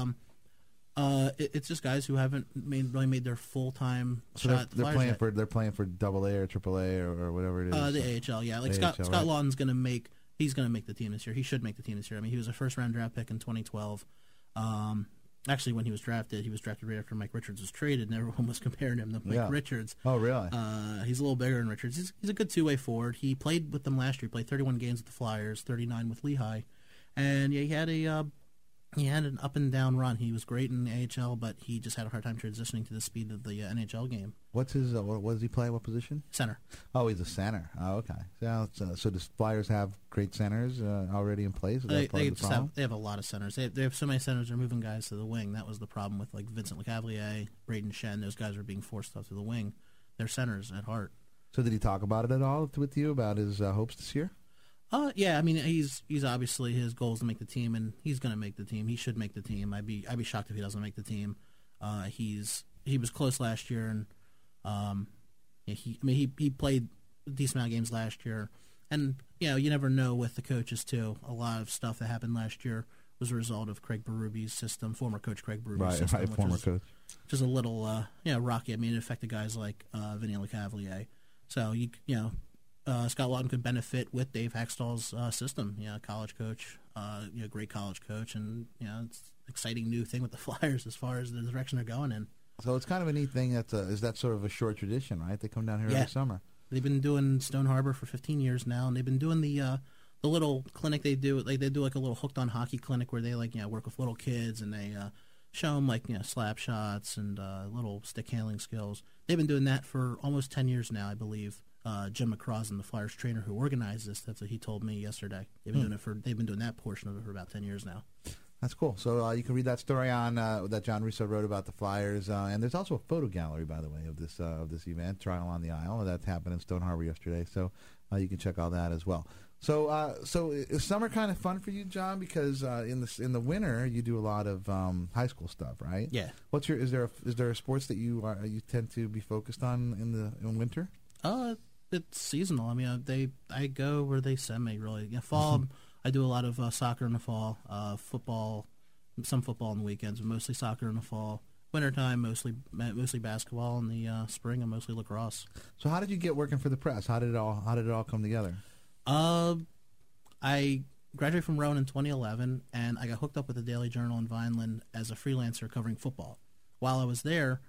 it's just guys who haven't really made their full time shot. They're playing for AA or AAA or whatever it is. The AHL, yeah. Like AHL, Scott Lawton's going to make. He's going to make the team this year. He should make the team this year. I mean, he was a first-round draft pick in 2012. Actually, when he was drafted right after Mike Richards was traded, and everyone was comparing him to Mike Richards. Oh, really? He's a little bigger than Richards. He's a good two-way forward. He played with them last year. He played 31 games with the Flyers, 39 with Lehigh, and yeah, he had an up and down run. He was great in the AHL, but he just had a hard time transitioning to the speed of the NHL game. What's his? What does he play? What position? Center. Oh, he's a center. Oh, okay. So does Flyers have great centers already in place? They have a lot of centers. They have so many centers. They're moving guys to the wing. That was the problem with like Vincent Lecavalier, Braden Shen. Those guys are being forced up to the wing. They're centers at heart. So did he talk about it at all with you about his hopes this year? Yeah, I mean he's obviously his goal is to make the team, and he's going to make the team. He should make the team. I'd be shocked if he doesn't make the team. He was close last year, and he played a decent amount of games last year, and you never know with the coaches too. A lot of stuff that happened last year was a result of Craig Berube's system, former coach Craig Berube's system, coach. Which is a little rocky. I mean, it affected guys like Vinny Lecavalier. So Scott Lawton could benefit with Dave Haxtell's system. College coach, great college coach, and it's an exciting new thing with the Flyers as far as the direction they're going in. So it's kind of a neat thing. Is that sort of a short tradition, right? They come down here every summer. They've been doing Stone Harbor for 15 years now, and they've been doing the little clinic they do. Like they do like a little Hooked on Hockey clinic where they work with little kids and they show them slap shots and little stick handling skills. They've been doing that for almost 10 years now, I believe. Jim McCrossan, the Flyers trainer who organized this, that's what he told me yesterday. They've been doing that portion of it for about 10 years now. That's cool. So you can read that story on that John Russo wrote about the Flyers, and there's also a photo gallery, by the way, of this event, Trial on the Isle. That happened in Stone Harbor yesterday, so you can check all that as well. So is summer kind of fun for you, John? Because in the winter you do a lot of high school stuff, right? Yeah. Is there a sports that you tend to be focused on in winter? It's seasonal. I mean, I go where they send me. Really, fall. I do a lot of soccer in the fall, football, some football on the weekends, but mostly soccer in the fall. Wintertime, mostly basketball. In the spring, and mostly lacrosse. So, how did you get working for the press? How did it all come together? I graduated from Rowan in 2011, and I got hooked up with the Daily Journal in Vineland as a freelancer covering football. While I was there,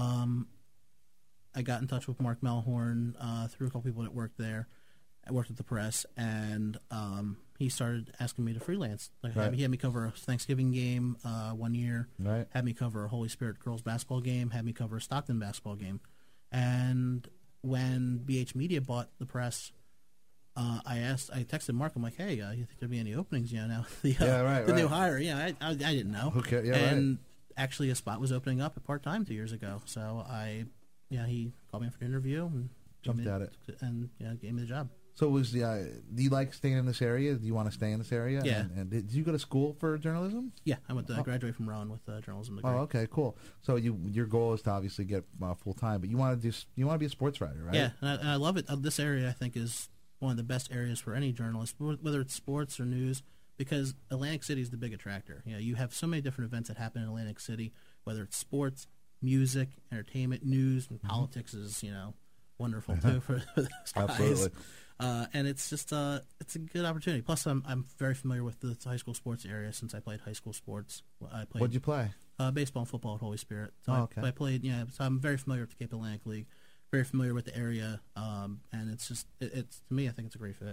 I got in touch with Mark Melhorn through a couple people that worked there. I worked at the press, and he started asking me to freelance. He had me cover a Thanksgiving game 1 year, had me cover a Holy Spirit girls basketball game, had me cover a Stockton basketball game. And when BH Media bought the press, I texted Mark. I'm like, hey, you think there'd be any openings? Now the new hire. I didn't know. Okay, actually, a spot was opening up at part time 2 years ago. So he called me in for an interview and jumped at it, and gave me the job. So do you like staying in this area? Do you want to stay in this area? Yeah. And did you go to school for journalism? Yeah, I graduated from Rowan with a journalism degree. Oh, okay, cool. So your goal is to obviously get full time, but you want to be a sports writer, right? Yeah, and I love it. This area I think is one of the best areas for any journalist, whether it's sports or news, because Atlantic City is the big attractor. You have so many different events that happen in Atlantic City, whether it's sports, music, entertainment, news, and politics is wonderful too for those guys. Absolutely. And it's just it's a good opportunity. Plus, I'm very familiar with the high school sports area since I played high school sports. What'd you play? Baseball and football at Holy Spirit. So okay. I played. So I'm very familiar with the Cape Atlantic League. Very familiar with the area, and it's to me, I think it's a great fit.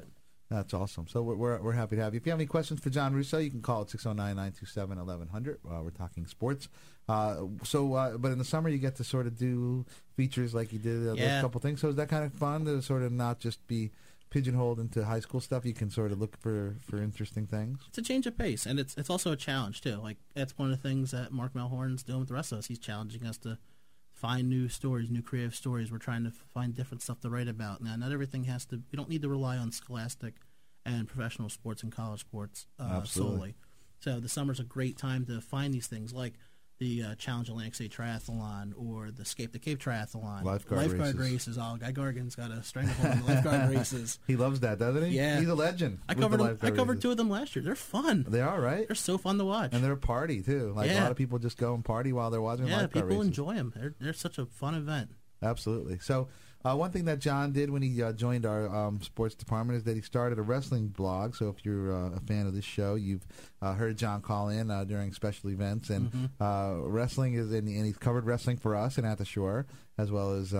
That's awesome. So we're happy to have you. If you have any questions for John Russo, you can call at 609-927-1100. We're talking sports. But in the summer you get to sort of do features like you did those couple things. So is that kind of fun to sort of not just be pigeonholed into high school stuff? You can sort of look for interesting things. It's a change of pace, and it's also a challenge too. Like that's one of the things that Mark Melhorn's doing with the rest of us. He's challenging us to find new stories, new creative stories. We're trying to find different stuff to write about. Now, not everything has to. We don't need to rely on scholastic and professional sports and college sports solely. So the summer's a great time to find these things, like the Challenge Atlantic City Triathlon or the Escape the Cape Triathlon. Lifeguard races. Oh, Guy Gargan's got a stranglehold on the lifeguard races. He loves that, doesn't he? Yeah. He's a legend. I covered 2 of them last year. They're fun. They are, right? They're so fun to watch. And they're a party, too. Like, a lot of people just go and party while they're watching lifeguard races. Yeah, people enjoy them. They're such a fun event. Absolutely. So one thing that John did when he joined our sports department is that he started a wrestling blog. So if you're a fan of this show, you've heard John call in during special events. And wrestling is, and he's covered wrestling for us and At the Shore, as well as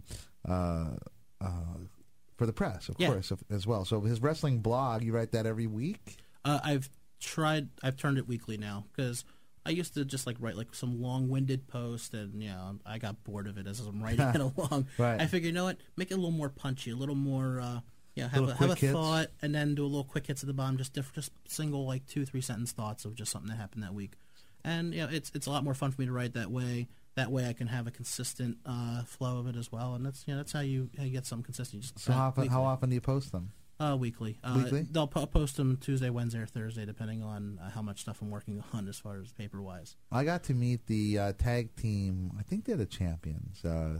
for the press, of course, as well. So his wrestling blog, you write that every week? I've turned it weekly now, because I used to just write some long-winded post, and I got bored of it as I'm writing it along. Right. I figured, make it a little more punchy, a little more, have a thought, and then do a little quick hits at the bottom, just single 2-3 sentence thoughts of just something that happened that week. And it's a lot more fun for me to write that way. That way, I can have a consistent flow of it as well, and that's how you get something consistent. So how often do you post them? Weekly. Weekly? They'll post them Tuesday, Wednesday, or Thursday, depending on how much stuff I'm working on as far as paper-wise. I got to meet the tag team. I think they're the champions.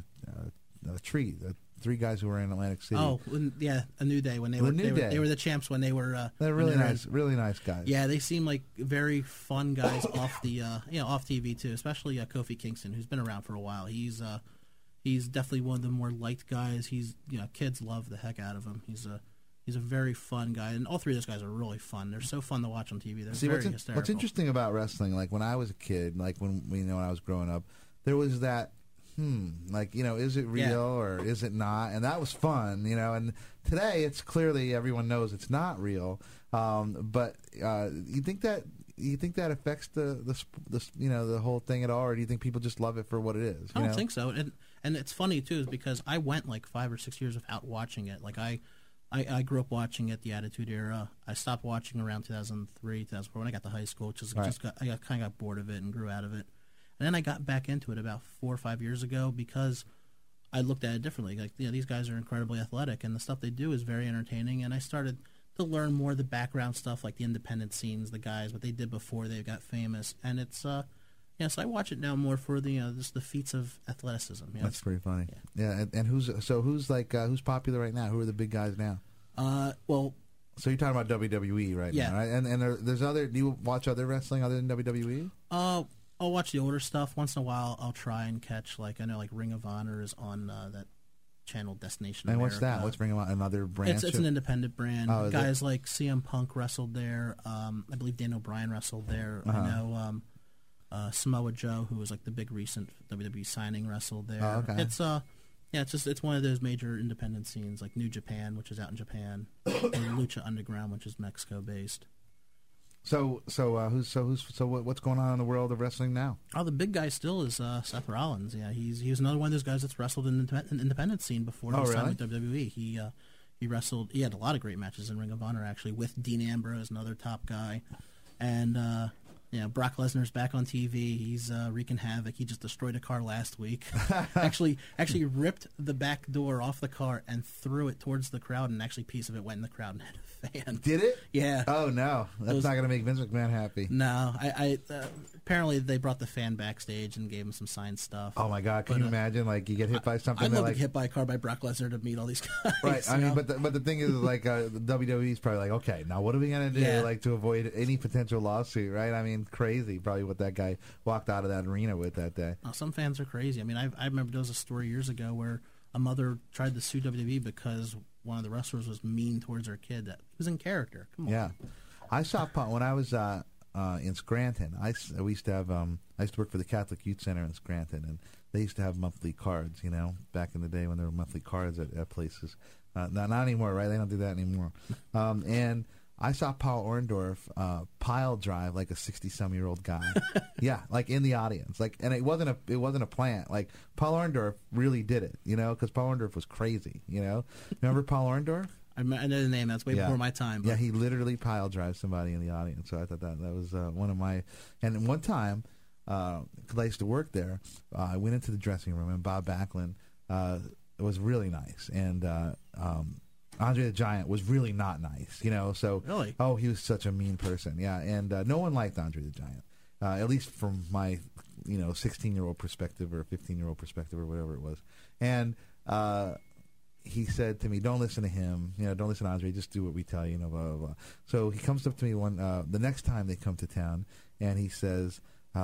Three guys who were in Atlantic City. Oh, A New Day. When they were the champs when they were. They're really nice guys. Yeah, they seem like very fun guys off the off TV too. Especially Kofi Kingston, who's been around for a while. He's definitely one of the more liked guys. Kids love the heck out of him. He's a very fun guy, and all 3 of those guys are really fun. They're so fun to watch on TV. They're very hysterical. What's interesting about wrestling, when I was a kid, when I was growing up, there was that, is it real or is it not? And that was fun, And today, it's clearly everyone knows it's not real. But you think that affects the whole thing at all, or do you think people just love it for what it is? I don't think so. And it's funny too, is because I went 5 or 6 years without watching it. I grew up watching it, the Attitude Era. I stopped watching around 2003, 2004 when I got to high school. I kind of got bored of it and grew out of it. And then I got back into it about 4 or 5 years ago because I looked at it differently. These guys are incredibly athletic, and the stuff they do is very entertaining. And I started to learn more of the background stuff, like the independent scenes, the guys, what they did before they got famous. And it's so I watch it now more for the just the feats of athleticism. That's pretty funny. Yeah, and who's popular right now? Who are the big guys now? So you're talking about WWE right now, right? And there's other. Do you watch other wrestling other than WWE? I'll watch the older stuff once in a while. I'll try and catch I know Ring of Honor is on that channel Destination and America. What's that? What's Ring of Honor? Another brand? It's an independent brand. Guys it? like CM Punk wrestled there. I believe Dan O'Brien wrestled there. I know. Samoa Joe, who was the big recent WWE signing, wrestled there. Oh, okay. It's one of those major independent scenes, like New Japan, which is out in Japan, and Lucha Underground, which is Mexico based. So what's going on in the world of wrestling now? Oh, the big guy still is Seth Rollins. Yeah, he's another one of those guys that's wrestled in the independent scene before he signed with WWE. He wrestled. He had a lot of great matches in Ring of Honor, actually, with Dean Ambrose, another top guy, and. Brock Lesnar's back on TV. He's wreaking havoc. He just destroyed a car last week. actually ripped the back door off the car and threw it towards the crowd, and actually a piece of it went in the crowd and hit a fan. Did it? Yeah. Oh, no. That's not going to make Vince McMahon happy. No. I apparently they brought the fan backstage and gave him some signed stuff. Oh, my God. Can you imagine? You get hit by something? I'd love to get hit by a car by Brock Lesnar to meet all these guys. Right. I mean, but the thing is, the WWE's probably okay, now what are we going to do to avoid any potential lawsuit, right? I mean, crazy probably what that guy walked out of that arena with that day. Some fans are crazy. I mean, I remember there was a story years ago where a mother tried to sue WWE because one of the wrestlers was mean towards her kid. That was in character. Come on. Yeah. I saw Punk when I was in Scranton. We used to have. I used to work for the Catholic Youth Center in Scranton, and they used to have monthly cards. Back in the day when there were monthly cards at places. Not anymore, right? They don't do that anymore. And I saw Paul Orndorff pile drive like a 60-some-year-old guy. Yeah, like in the audience. And it wasn't a plant. Like Paul Orndorff really did it, because Paul Orndorff was crazy. Remember Paul Orndorff? I know the name. That's way before my time. But. Yeah, he literally pile drives somebody in the audience. So I thought that was one of my. And one time, because I used to work there, I went into the dressing room, and Bob Backlund was really nice, and Andre the Giant was really not nice. So really, he was such a mean person. Yeah, and no one liked Andre the Giant, at least from my 16-year-old perspective or 15-year-old perspective or whatever it was, and. He said to me, "Don't listen to him. Don't listen to Andre. Just do what we tell you." Blah blah blah. So he comes up to me the next time they come to town, and he says,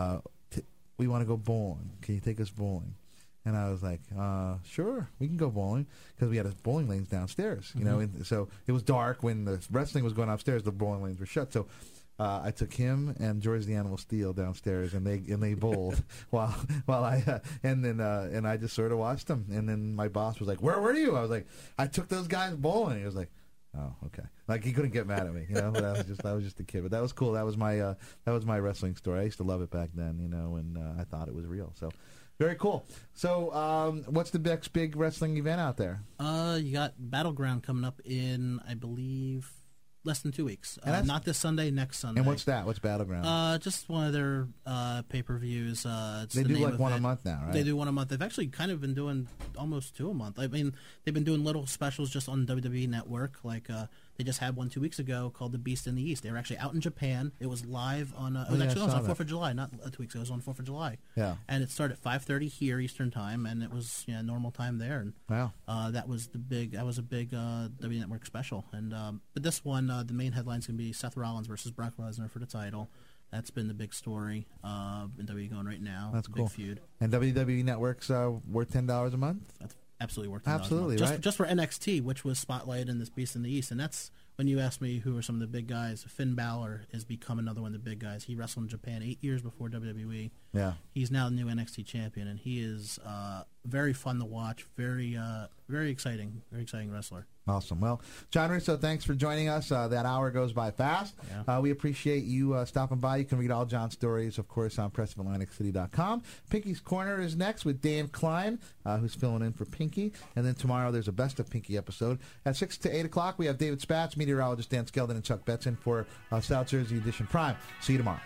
"We want to go bowling. Can you take us bowling?" And I was like, "Sure, we can go bowling," because we had a bowling lanes downstairs. And so it was dark when the wrestling was going upstairs. The bowling lanes were shut. So. I took him and George the Animal Steel downstairs, and they bowled while I and I just sort of watched them. And then my boss was like, "Where were you?" I was like, "I took those guys bowling." He was like, "Oh, okay." Like he couldn't get mad at me, But I was just a kid. But that was cool. That was my wrestling story. I used to love it back then, and I thought it was real. So. Very cool. So, what's the next big wrestling event out there? You got Battleground coming up in, I believe, less than 2 weeks. Not this Sunday, next Sunday. And what's that? What's Battleground? Just one of their pay-per-views. They do like one a month now, right? They do one a month. They've actually kind of been doing almost 2 a month. I mean, they've been doing little specials just on WWE Network. Like they just had one 2 weeks ago called The Beast in the East. They were actually out in Japan. It was live on. It was on 4th of July, not 2 weeks ago. It was on 4th of July. Yeah. And it started at 5:30 here Eastern time, and it was normal time there. And wow. That was a big WWE Network special. And but this one, the main headline's going to be Seth Rollins versus Brock Lesnar for the title. That's been the big story in WWE going right now. That's cool. Big feud. And WWE Network's worth $10 a month? That's absolutely worth $10 absolutely, a month. right? Just for NXT, which was spotlighted in this Beast in the East. And that's when you asked me who are some of the big guys. Finn Balor has become another one of the big guys. He wrestled in Japan 8 years before WWE. Yeah. He's now the new NXT champion, and he is very fun to watch, very exciting wrestler. Awesome. Well, John Russo, thanks for joining us. That hour goes by fast. Yeah. We appreciate you stopping by. You can read all John's stories, of course, on PressOfAtlanticCity.com. Pinky's Corner is next with Dan Klein, who's filling in for Pinky. And then tomorrow there's a Best of Pinky episode. At 6 to 8 o'clock, we have David Spatz, meteorologist Dan Skeldon, and Chuck Betson for South Jersey Edition Prime. See you tomorrow.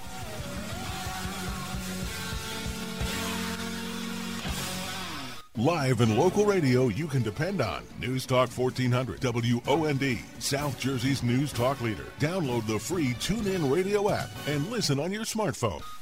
Live and local radio you can depend on. News Talk 1400 WOND, South Jersey's news talk leader. Download the free TuneIn Radio app and listen on your smartphone.